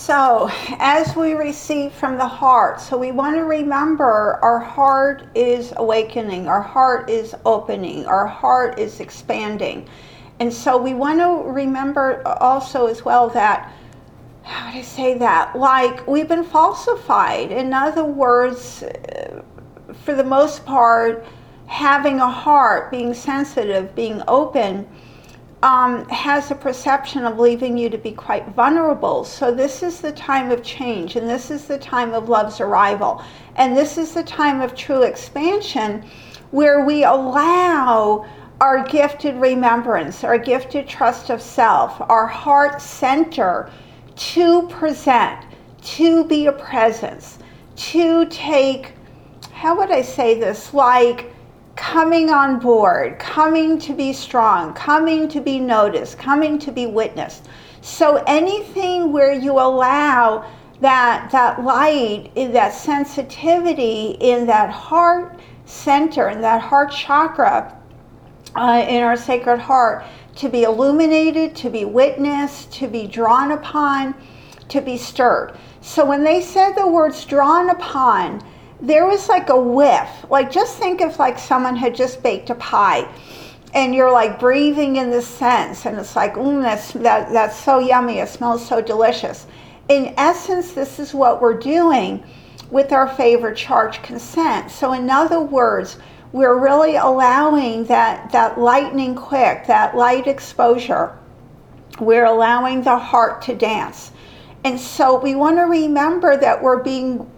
So, as we receive from the heart, so we want to remember our heart is awakening, our heart is opening, our heart is expanding. And so we want to remember also as well that, how would I say that? Like, we've been falsified. In other words, for the most part, having a heart, being sensitive, being open, has a perception of leaving you to be quite vulnerable. So this is the time of change, and this is the time of love's arrival. And this is the time of true expansion, where we allow our gifted remembrance, our gifted trust of self, our heart center to present, to be a presence, to take, how would I say this, like coming on board, coming to be strong, coming to be noticed, coming to be witnessed. So anything where you allow that light, that sensitivity in that heart center, in that heart chakra, in our sacred heart, to be illuminated, to be witnessed, to be drawn upon, to be stirred. So when they said the words drawn upon, there was like a whiff. Like, just think if like someone had just baked a pie and you're like breathing in the scents, and it's like, that's so yummy, it smells so delicious. In essence, this is what we're doing with our favorite charged consent. So in other words, we're really allowing that lightning quick, that light exposure. We're allowing the heart to dance. And so we want to remember that we're being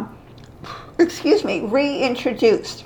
reintroduced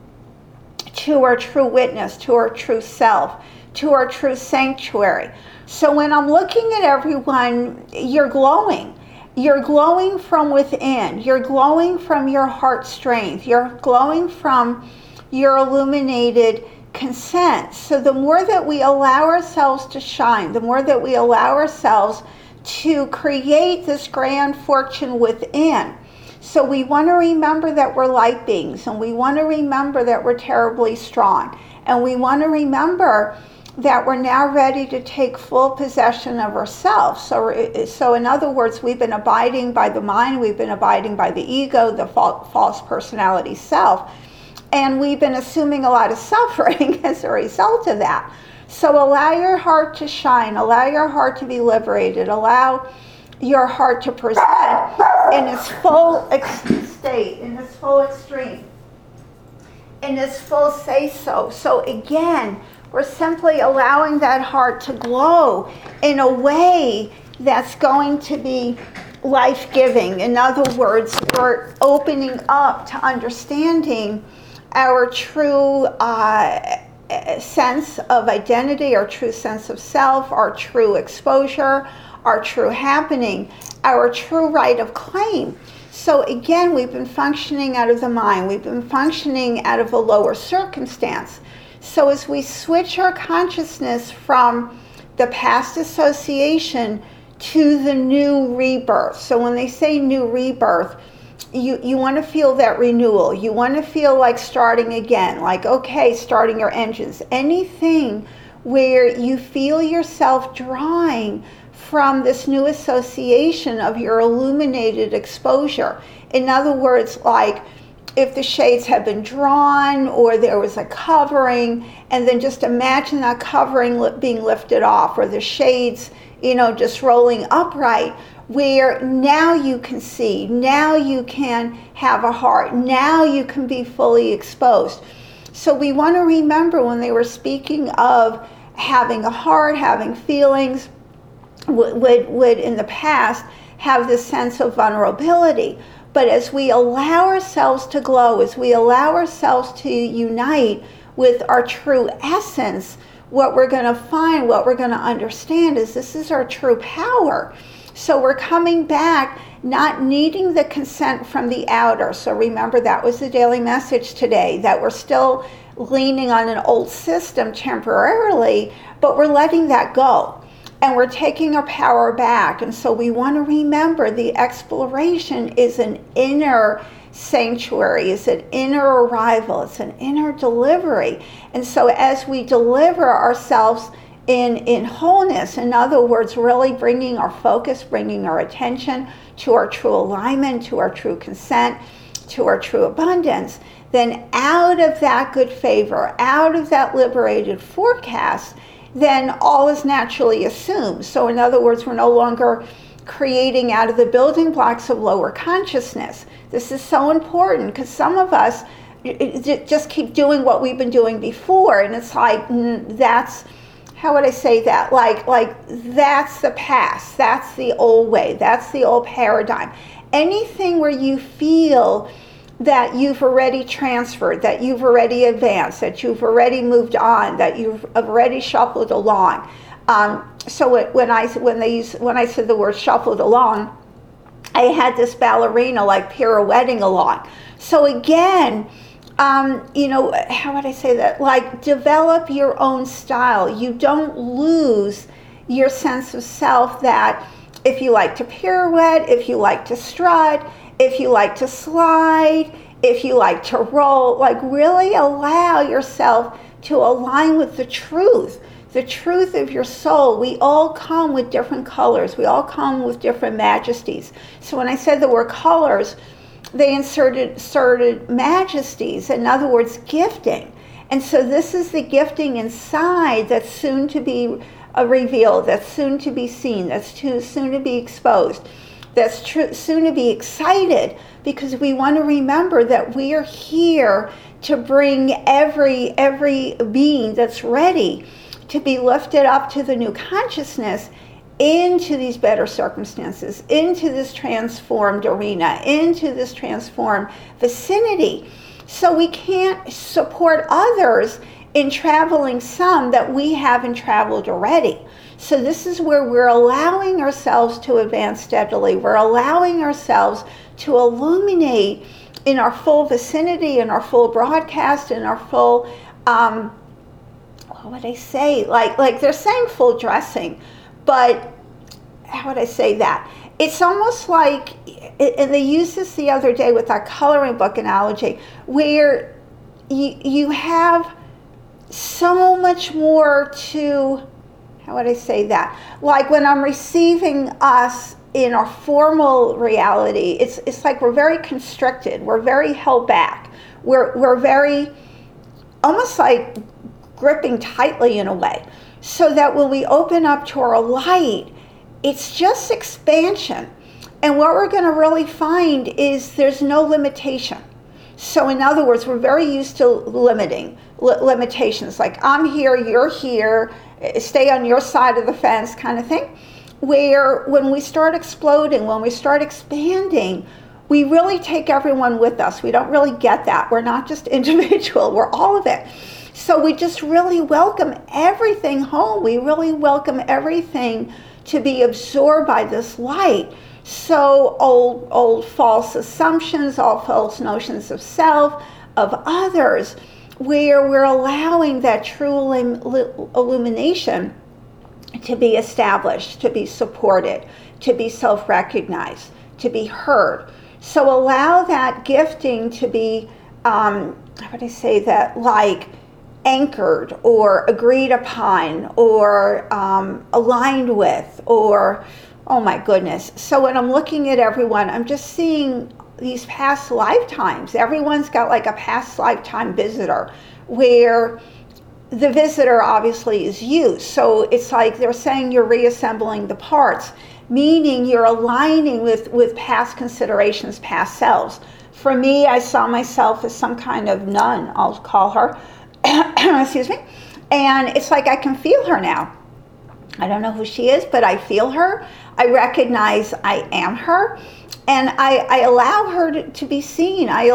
to our true witness, to our true self, to our true sanctuary. So when I'm looking at everyone, you're glowing. You're glowing from within. You're glowing from your heart strength. You're glowing from your illuminated consent. So the more that we allow ourselves to shine, the more that we allow ourselves to create this grand fortune within. So we want to remember that we're light beings, and we want to remember that we're terribly strong, and we want to remember that we're now ready to take full possession of ourselves. So in other words, we've been abiding by the mind, we've been abiding by the ego, the false personality self, and we've been assuming a lot of suffering as a result of that. So allow your heart to shine, allow your heart to be liberated, allow your heart to present in its full state, in its full extreme, in its full say-so. So again, we're simply allowing that heart to glow in a way that's going to be life-giving. In other words, we're opening up to understanding our true sense of identity, our true sense of self, our true exposure, our true happening, our true right of claim. So again, we've been functioning out of the mind. We've been functioning out of a lower circumstance. So as we switch our consciousness from the past association to the new rebirth. So when they say new rebirth, you want to feel that renewal. You want to feel like starting again, like, okay, starting your engines. Anything where you feel yourself drawing from this new association of your illuminated exposure. In other words, like if the shades have been drawn or there was a covering, and then just imagine that covering being lifted off, or the shades, just rolling upright, where now you can see, now you can have a heart, now you can be fully exposed. So we want to remember when they were speaking of having a heart, having feelings, would in the past have this sense of vulnerability. But as we allow ourselves to glow, as we allow ourselves to unite with our true essence, what we're going to find, what we're going to understand is this is our true power. So we're coming back not needing the consent from the outer. So remember, that was the daily message today, that we're still leaning on an old system temporarily, but we're letting that go. And we're taking our power back. And so we want to remember the exploration is an inner sanctuary, it's an inner arrival, it's an inner delivery. And so as we deliver ourselves in wholeness. In other words, really bringing our focus, bringing our attention to our true alignment, to our true consent, to our true abundance, then out of that good favor, out of that liberated forecast, then all is naturally assumed. So in other words, we're no longer creating out of the building blocks of lower consciousness. This is so important because some of us just keep doing what we've been doing before, and it's like, that's, how would I say that? Like that's the past, that's the old way, that's the old paradigm. Anything where you feel that you've already transferred, that you've already advanced, that you've already moved on, that you've already shuffled along. So when I said the word shuffled along, I had this ballerina like pirouetting along. So again, how would I say that? Like, develop your own style. You don't lose your sense of self, that if you like to pirouette, if you like to strut, if you like to slide, if you like to roll, like really allow yourself to align with the truth of your soul. We all come with different colors. We all come with different majesties. So when I said the word colors, they inserted majesties, in other words, gifting. And so this is the gifting inside that's soon to be revealed, that's soon to be seen, that's soon to be exposed, that's soon to be excited, because we want to remember that we are here to bring every being that's ready to be lifted up to the new consciousness into these better circumstances, into this transformed arena, into this transformed vicinity. So we can't support others in traveling some that we haven't traveled already. So this is where we're allowing ourselves to advance steadily. We're allowing ourselves to illuminate in our full vicinity, in our full broadcast, in our full, what would I say? Like they're saying full dressing, but how would I say that? It's almost like, and they used this the other day with that coloring book analogy, where you have so much more to, how would I say that? Like when I'm receiving us in our formal reality, it's like we're very constricted, we're very held back, we're very, almost like gripping tightly in a way, so that when we open up to our light, it's just expansion. And what we're going to really find is there's no limitation. So in other words, we're very used to limitations, like I'm here, you're here, stay on your side of the fence kind of thing. Where when we start exploding, when we start expanding, we really take everyone with us. We don't really get that. We're not just individual, we're all of it. So we just really welcome everything home. We really welcome everything to be absorbed by this light. So old false assumptions, all false notions of self, of others, where we're allowing that true illumination to be established, to be supported, to be self-recognized, to be heard. So allow that gifting to be, how would I say that, like anchored or agreed upon or aligned with, or, oh my goodness. So when I'm looking at everyone, I'm just seeing these past lifetimes. Everyone's got like a past lifetime visitor, where the visitor obviously is you. So it's like they're saying you're reassembling the parts, meaning you're aligning with past considerations, past selves. For me, I saw myself as some kind of nun, I'll call her, excuse me, and it's like I can feel her now. I don't know who she is, but I feel her. I recognize I am her, and I allow her to be seen. I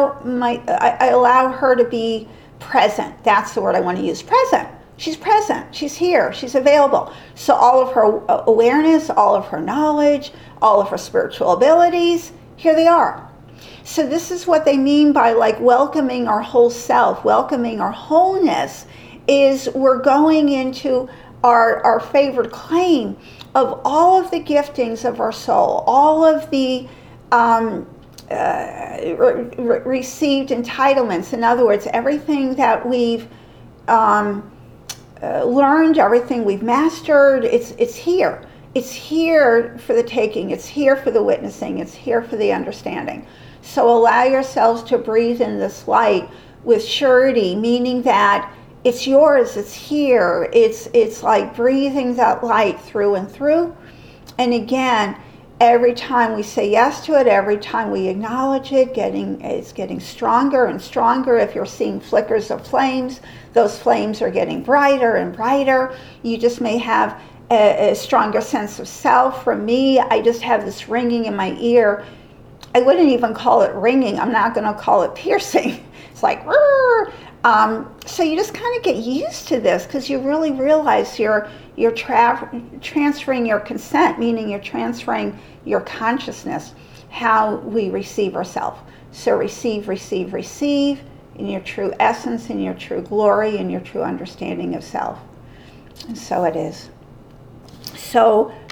allow her to be present. That's the word I want to use, present. She's present, she's here, she's available. So all of her awareness, all of her knowledge, all of her spiritual abilities, here they are. So this is what they mean by like welcoming our whole self, welcoming our wholeness, is we're going into our favored claim of all of the giftings of our soul, all of the received entitlements. In other words, everything that we've learned, everything we've mastered, it's here. It's here for the taking. It's here for the witnessing. It's here for the understanding. So allow yourselves to breathe in this light with surety, meaning that it's yours, it's here. It's like breathing that light through and through. And again, every time we say yes to it, every time we acknowledge it, it's getting stronger and stronger. If you're seeing flickers of flames, those flames are getting brighter and brighter. You just may have a stronger sense of self. For me, I just have this ringing in my ear. I wouldn't even call it ringing. I'm not going to call it piercing. It's like, so you just kind of get used to this because you really realize you're transferring your consent, meaning you're transferring your consciousness, how we receive ourselves. So receive, receive, receive in your true essence, in your true glory, in your true understanding of self. And so it is. So